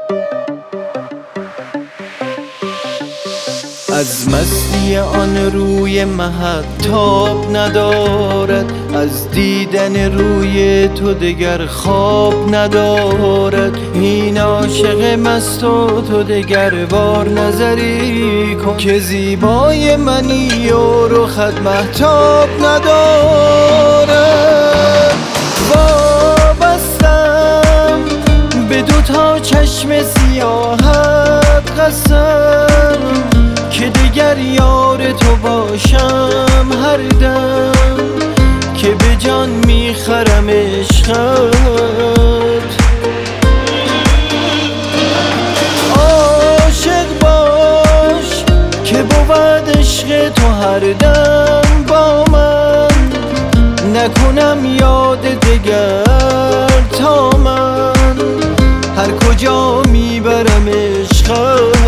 از مستی آن روی مهتاب ندارد، از دیدن روی تو دگر خواب ندارد. این عاشق مست و تو دگر بار نظری کن که زیبای منی و رخت مهتاب ندارد. وابستم به دوتا چشم سیاهت قسم که دگر یار تو باشم هر دم، که به جان میخرم عشقت. عاشق باش که بود عشق تو هر دم با من، نکنم یاد دگر تا من هر کجا میبرم عشقت.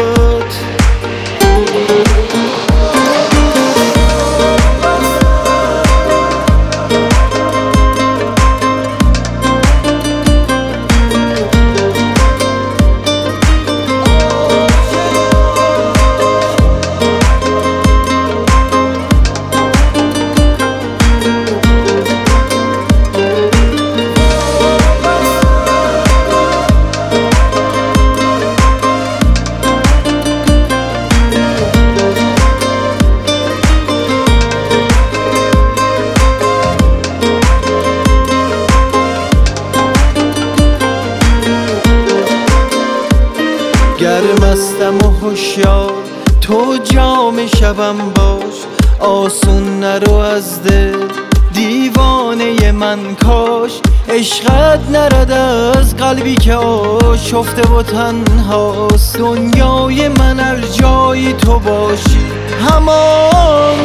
گرمستم و هوشیار تو جام شبم باش، آسون نرو از دل دیوانه من کاش. عشقت نرد از قلبی که آشفته و تنهاست، دنیای من هر جایی تو باشی همان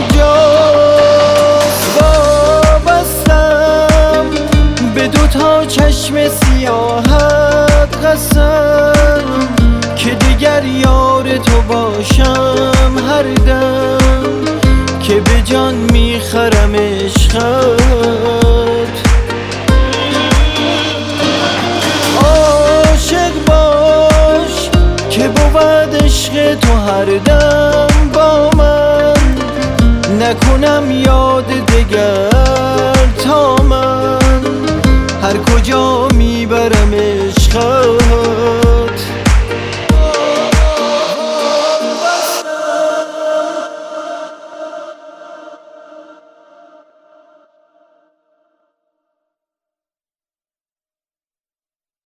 جاست. وابستم به دوتا چشم سیاهت قسم که دیگر یار تو باشم هر دم، که به جان میخرم عشقت. عاشق باش که بود عشق تو هر دم با من، نکنم یاد دگر تا من هر کجا